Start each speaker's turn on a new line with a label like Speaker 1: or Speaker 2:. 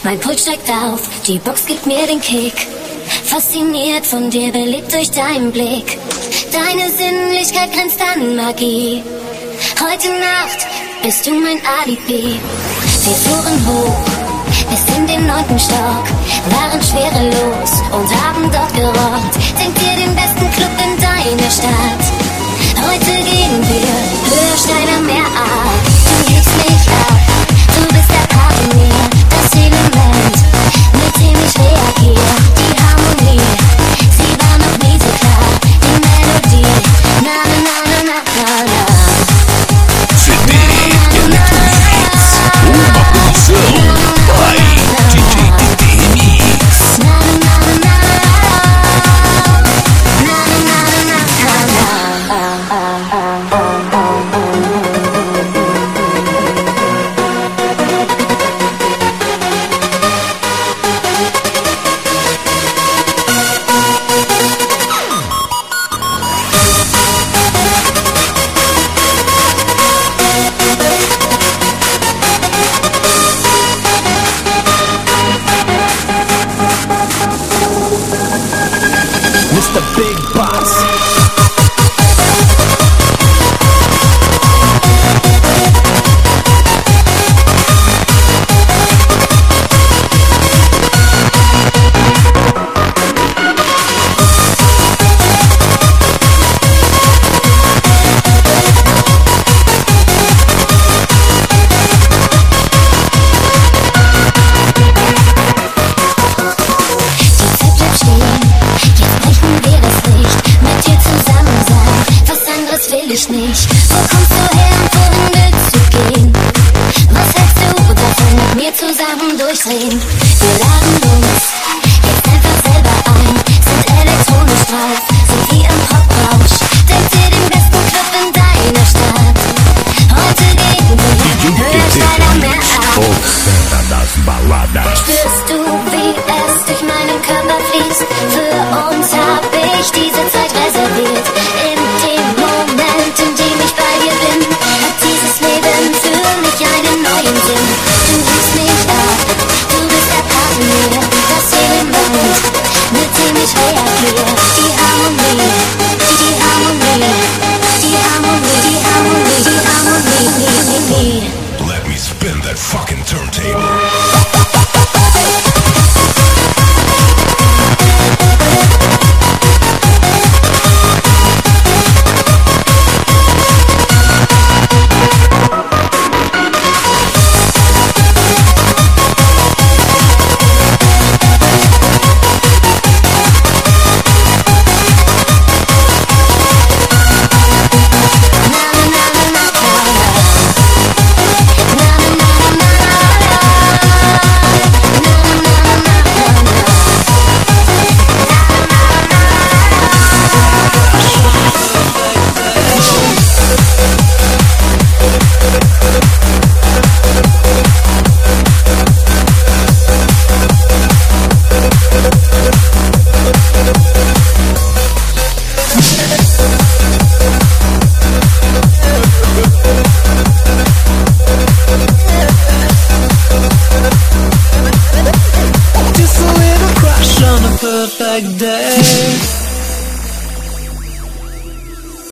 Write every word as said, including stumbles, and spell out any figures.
Speaker 1: Mein Puls steigt auf, die Box gibt mir den Kick. Fasziniert von dir, belebt durch deinen Blick. Deine Sinnlichkeit grenzt an Magie. Heute Nacht bist du mein Alibi. Wir fuhren hoch bis in den neunten Stock, waren schwerelos und haben dort gerockt. Denk dir den besten Club in deiner Stadt. Heute gehen wir höher, steiler, mehr ab. Du hebst mich ab, du bist der Part in mir, das Element, mit dem ich reagiere. Die Harmonie, sie war noch nie so klar. Die Melodie, na na na na na na na.
Speaker 2: Fedele Electrobeats, uma produção by D J T T Remix.
Speaker 1: Na na na na na. Na na na na
Speaker 2: Mister Big Boss.
Speaker 1: Nicht. Wo kommst du her und wohin willst du gehen? Was hältst du davon, mit mir zusammen durchdrehen? Wir laden uns